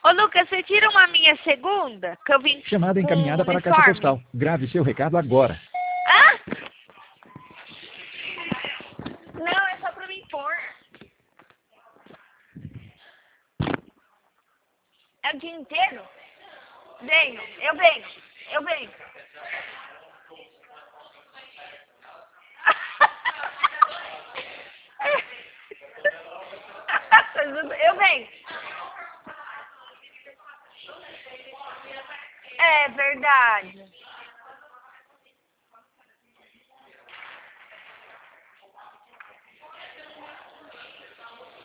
Ô, Lucas, você tira uma minha segunda? Que eu vim Chamada encaminhada para a caixa uniforme. postal. Grave seu recado agora. Ah? Não, é só pra me pôr. É o dia inteiro? Venho, eu venho, eu venho. Eu venho. É verdade.